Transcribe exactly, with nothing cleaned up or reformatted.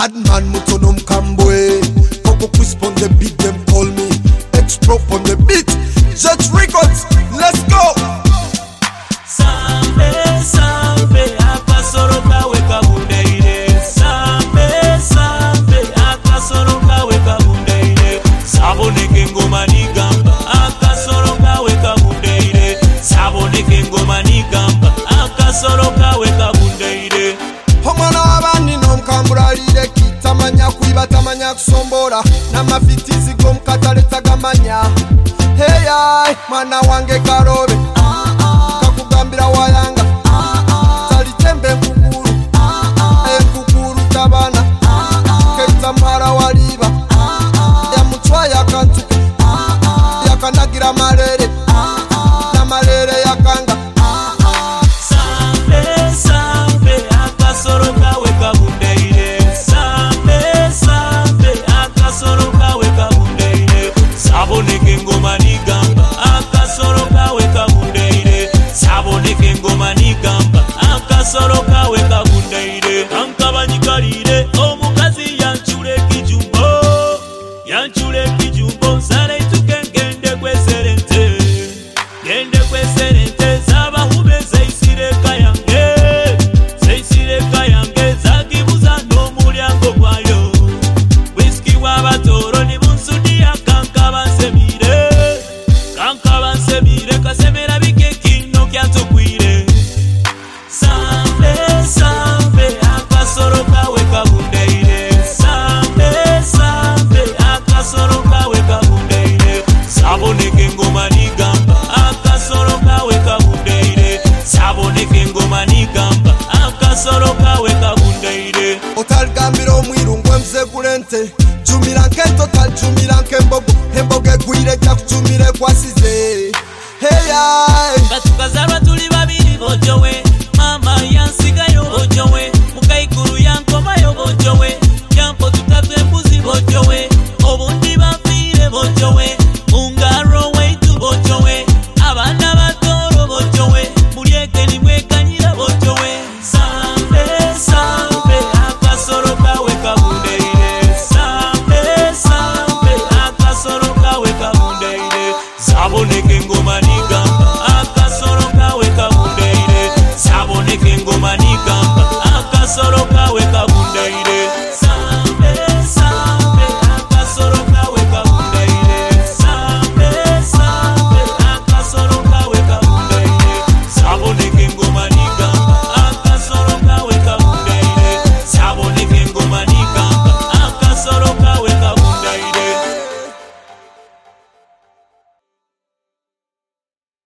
Bad man mutonom kambwe. Coco Crisp on the beat, them call me X-Prop on the beat. Jet Records, let's go. Sambe, sambe, akasoro kawe kabundeire. Sambe, sambe, akasoro kawe kabundeire. Saboneke ngoma nigamba, akasoro kawe kabundeire. Saboneke ngoma nigamba, akasoro kawe kabundeire. Omwana w'abandi n'omukambulaliire kitamanya kwiba tamanya kusombora n'amafitizi g'omukatale tagamanya. Hey ay, mwana wange karobe kakugambira wayanga talitembe enkukuru enkukuru tabana keita mara waliba yamutwa yakantuka yakanagira malere namalere yakanga. Sambe, sambe, akasoro kawe kabundeire. Sambe, sambe, akasoro kawe kabundeire. Saboneke ngoma nigamba, akasoro kawe kabundeire. Saboneke ngoma nigamba, akasoro kawe kabundeire. Ankabanyikalire omukazi yanchule kijumbo, yanchule kijumbo nsale tuke ngende kweserente, ngende kweserente z'abahume zeisireka yange, zeisireka yange zagibuza n'omulyango gwayo. Whisky w'abatoro ni bunsudia kankaba nsemire, kankaba nsemire kasemera bike kino kyatukwire. Sambe, sambe, akasoro kawe kabundeire. Sambe, sambe, akasoro kawe kabundeire. Saboneke ngoma nigamba, akasoro kawe kabundeire. Saboneke ngoma nigamba, akasoro kawe kabundeire. Otalgambira omwiru ngwe mzegulente jumira nkento taljumira nkembogo embogo egwire jakujumire kwasize. Hey ay, Katukazarwa tuli babiri bojo we